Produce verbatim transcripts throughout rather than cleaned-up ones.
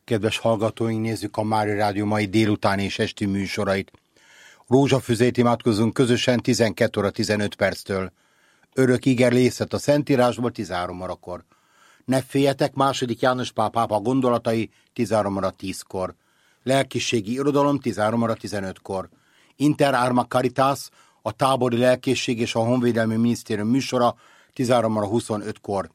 Kedves hallgatóink, nézzük a Mária Rádió mai délutáni és esti műsorait. Rózsafüzét imádkozunk közösen tizenkét óra tizenöt perctől. Örök igerlészet a Szentírásból tizenhárom órakor. Ne féljetek, második János Pál pápa gondolatai tizenhárom óra tízkor. Lelkiségi irodalom tizenhárom óra tizenötkor. Inter Arma Caritas, a tábori lelkészség és a honvédelmi minisztérium műsora tizenhárom óra huszonötkor.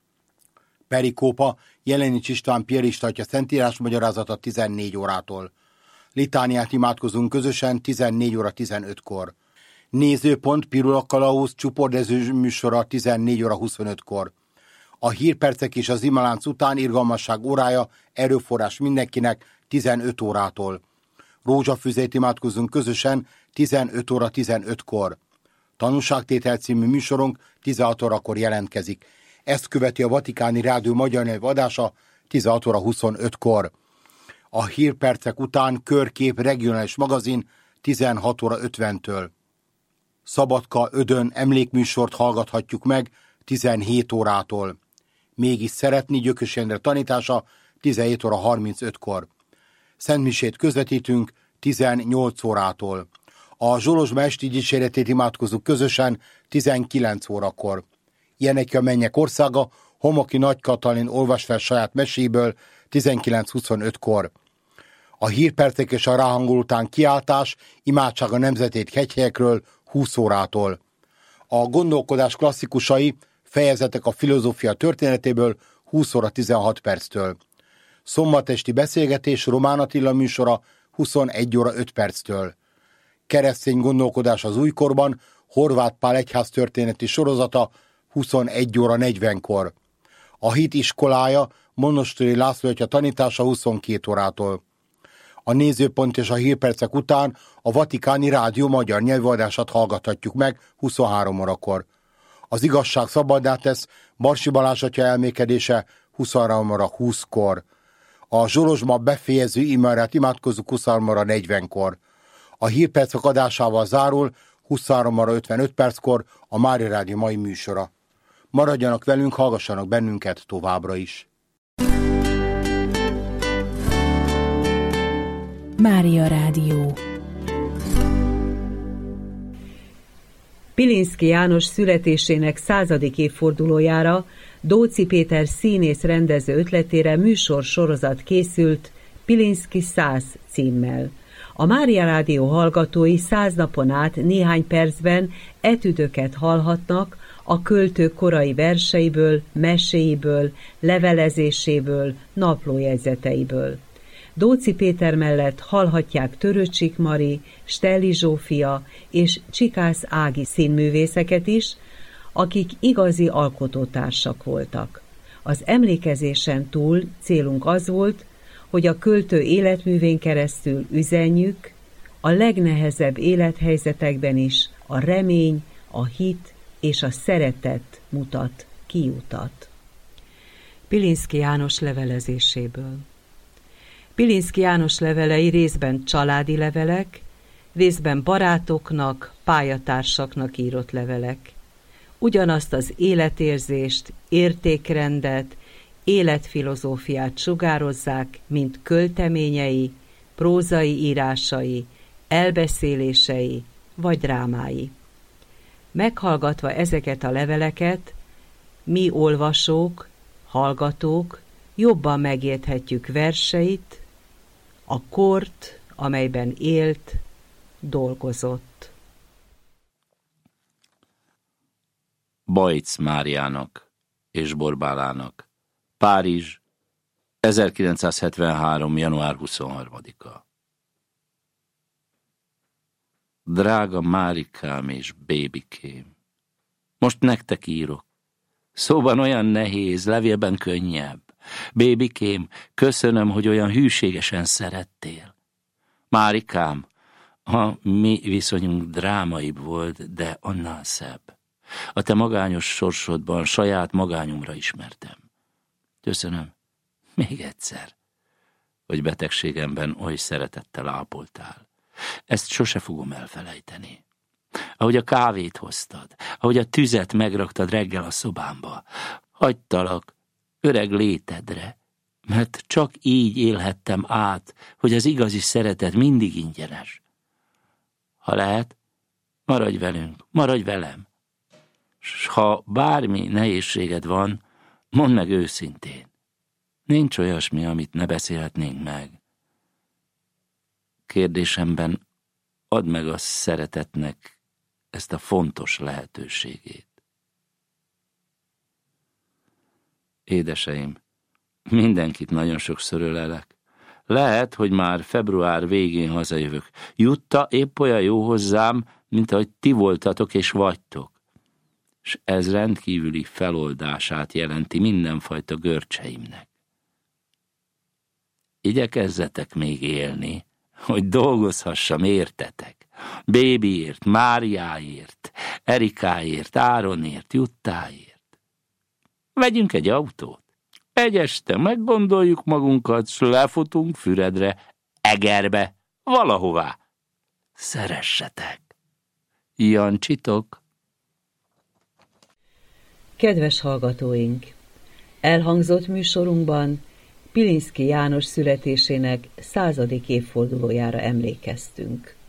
Perikópa, Jelenics István piarista atya szentírás magyarázata tizennégy órától. Litániát imádkozunk közösen tizennégy óra tizenötkor. Nézőpont Pirula Kalauz csuportező műsora tizennégy óra huszonötkor. A hírpercek és az imalánc után irgalmasság órája, erőforrás mindenkinek tizenöt órától. Rózsafüzét imádkozunk közösen tizenöt óra tizenötkor. Tanúságtétel című műsorunk tizenhat órakor jelentkezik. Ezt követi a Vatikáni Rádió magyar nyelvű adása tizenhat óra huszonötkor. A hírpercek után Körkép regionális magazin tizenhat óra ötventől. Szabadka Ödön emlékműsort hallgathatjuk meg tizenhét órától. Mégis szeretni Gyökös Endre tanítása tizenhét óra harmincötkor. Szentmisét közvetítünk tizennyolc órától. A Zsolozsma esti dicséretét imádkozunk közösen tizenkilenc órakor. Ilyenek a mennyek országa, Homoki Nagy Katalin olvas fel saját meséből tizenkilenc huszonötkor. A hírpercek és a ráhangol után kiáltás, imádság a nemzetét hegyhelyekről húsz órától. A gondolkodás klasszikusai, fejezetek a filozófia történetéből húsz óra tizenhat perctől. Szombatesti beszélgetés Román Attila műsora huszonegy óra öt perctől. Keresztény gondolkodás az újkorban, Horváth Pál egyház történeti sorozata huszonegy óra negyvenkor. A hit iskolája Monostori László atya tanítása huszonkét órától. A nézőpont és a hírpercek után a Vatikáni Rádió magyar nyelvű adását hallgathatjuk meg huszonhárom órakor. Az igazság szabaddá tesz Barsi Balázs atya elmékedése huszonhárom óra húszkor. A Zsolozsma befejező imárát imádkozzuk huszonhárom óra negyvenkor. A hírpercek adásával zárul huszonhárom óra ötvenöt perckor a Mária Rádió mai műsora. Maradjanak velünk, hallgassanak bennünket továbbra is. Mária Rádió. Pilinszky János születésének századik évfordulójára Dóczy Péter színész rendező ötletére műsor-sorozat készült Pilinszky száz címmel. A Mária Rádió hallgatói száz napon át néhány percben etüdöket hallhatnak a költő korai verseiből, meséiből, levelezéséből, naplójegyzeteiből. Dóczy Péter mellett hallhatják Töröcsik Mari, Stelli Zsófia és Csikász Ági színművészeket is, akik igazi alkotótársak voltak. Az emlékezésen túl célunk az volt, hogy a költő életművén keresztül üzenjük, a legnehezebb élethelyzetekben is a remény, a hit és a szeretet mutat kiutat. Pilinszky János levelezéséből. Pilinszky János levelei részben családi levelek, részben barátoknak, pályatársaknak írott levelek. Ugyanazt az életérzést, értékrendet, életfilozófiát sugározzák, mint költeményei, prózai írásai, elbeszélései vagy drámái. Meghallgatva ezeket a leveleket, mi olvasók, hallgatók jobban megérthetjük verseit, a kort, amelyben élt, dolgozott. Bajc Máriának és Borbálának, Párizs, ezerkilencszázhetvenhárom. január huszonharmadika. Drága Márikám és bébikém, most nektek írok. Szóban olyan nehéz, levélben könnyebb. Bébikém, köszönöm, hogy olyan hűségesen szerettél. Márikám, a mi viszonyunk drámaibb volt, de annál szebb. A te magányos sorsodban saját magányomra ismertem. Köszönöm, még egyszer, hogy betegségemben oly szeretettel ápoltál. Ezt sose fogom elfelejteni. Ahogy a kávét hoztad, ahogy a tüzet megraktad reggel a szobámba, hagytalak öreg létedre, mert csak így élhettem át, hogy az igazi szeretet mindig ingyenes. Ha lehet, maradj velünk, maradj velem. S ha bármi nehézséged van, mondd meg őszintén. Nincs olyasmi, amit ne beszélhetnénk meg. Kérdésemben add meg a szeretetnek ezt a fontos lehetőségét. Édeseim, mindenkit nagyon sokszor ölelek. Lehet, hogy már február végén hazajövök. Jutta épp olyan jó hozzám, mint ahogy ti voltatok és vagytok. S ez rendkívüli feloldását jelenti mindenfajta görcseimnek. Igyekezzetek még élni, hogy dolgozhassam értetek. Bébiért, Máriáért, Erikáért, Áronért, Juttáért. Vegyünk egy autót. Egy este meggondoljuk magunkat, s lefutunk Füredre, Egerbe, valahová. Szeressetek. Jancsitok. Kedves hallgatóink! Elhangzott műsorunkban Pilinszky János születésének századik évfordulójára emlékeztünk.